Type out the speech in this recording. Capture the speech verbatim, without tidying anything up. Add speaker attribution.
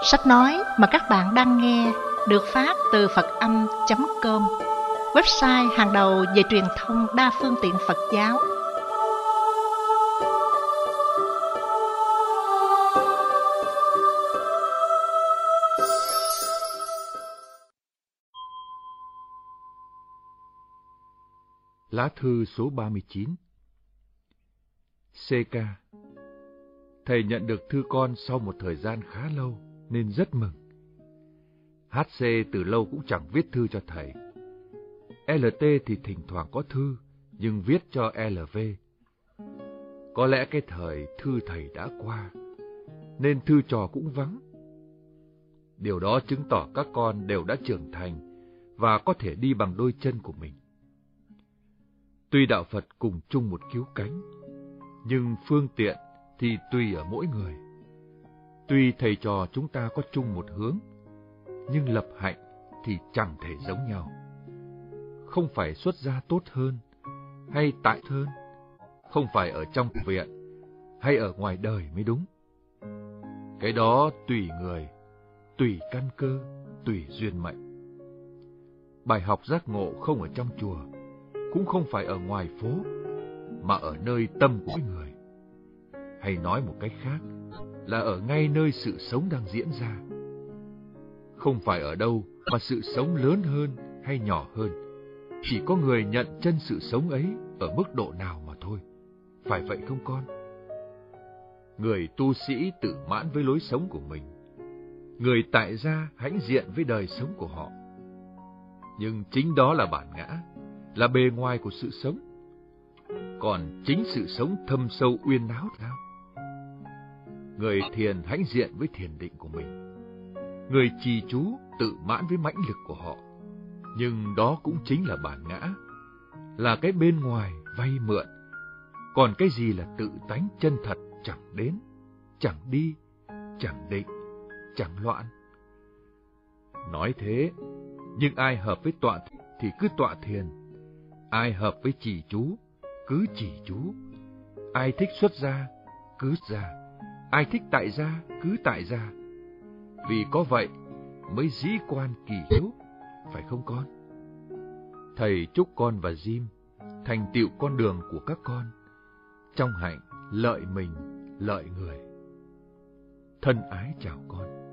Speaker 1: Sách nói mà các bạn đang nghe được phát từ Phật Âm chấm com, website hàng đầu về truyền thông đa phương tiện Phật giáo.
Speaker 2: Lá thư số ba mươi chín. xê ca. Thầy nhận được thư con sau một thời gian khá lâu nên rất mừng. hát xê từ lâu cũng chẳng viết thư cho thầy. lờ tê thì thỉnh thoảng có thư nhưng viết cho lờ vê. Có lẽ cái thời thư thầy đã qua nên thư trò cũng vắng. Điều đó chứng tỏ các con đều đã trưởng thành và có thể đi bằng đôi chân của mình. Tuy đạo Phật cùng chung một cứu cánh, nhưng phương tiện thì tùy ở mỗi người. Tuy thầy trò chúng ta có chung một hướng, nhưng lập hạnh thì chẳng thể giống nhau. Không phải xuất gia tốt hơn hay tại hơn, không phải ở trong viện hay ở ngoài đời mới đúng. Cái đó tùy người, tùy căn cơ, tùy duyên mệnh. Bài học giác ngộ không ở trong chùa, cũng không phải ở ngoài phố, mà ở nơi tâm của mỗi người. Hay nói một cách khác là ở ngay nơi sự sống đang diễn ra. Không phải ở đâu mà sự sống lớn hơn hay nhỏ hơn, chỉ có người nhận chân sự sống ấy ở mức độ nào mà thôi. Phải vậy không con? Người tu sĩ tự mãn với lối sống của mình, người tại gia hãnh diện với đời sống của họ. Nhưng chính đó là bản ngã, là bề ngoài của sự sống. Còn chính sự sống thâm sâu uyên áo sao? Người thiền hãnh diện với thiền định của mình, người trì chú tự mãn với mãnh lực của họ. Nhưng đó cũng chính là bản ngã, là cái bên ngoài vay mượn. Còn cái gì là tự tánh chân thật chẳng đến, chẳng đi, chẳng định, chẳng loạn. Nói thế, nhưng ai hợp với tọa thì cứ tọa thiền, ai hợp với trì chú cứ trì chú, ai thích xuất gia cứ gia, ai thích tại gia cứ tại gia. Vì có vậy mới dĩ quan kỳ hiếu, phải không con? Thầy chúc con và Jim thành tựu con đường của các con, trong hạnh lợi mình, lợi người. Thân ái chào con.